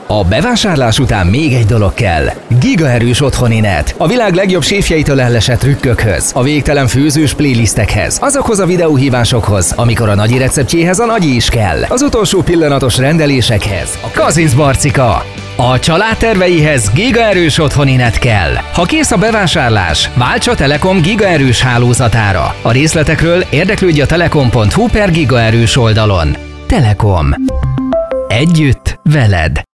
A bevásárlás után még egy dolog kell. Gigaerős otthoni net. A világ legjobb séfjeitől ellesett trükkökhöz, a végtelen főzős playlistekhez, azokhoz a videóhívásokhoz, amikor a nagyi receptjéhez a nagyi is kell, az utolsó pillanatos rendelésekhez. A Kazinc Barcika. A család terveihez gigaerős otthoni net kell. Ha kész a bevásárlás, válts a Telekom gigaerős hálózatára. A részletekről érdeklődj a telekom.hu/gigaerős oldalon. Telekom. Együtt veled.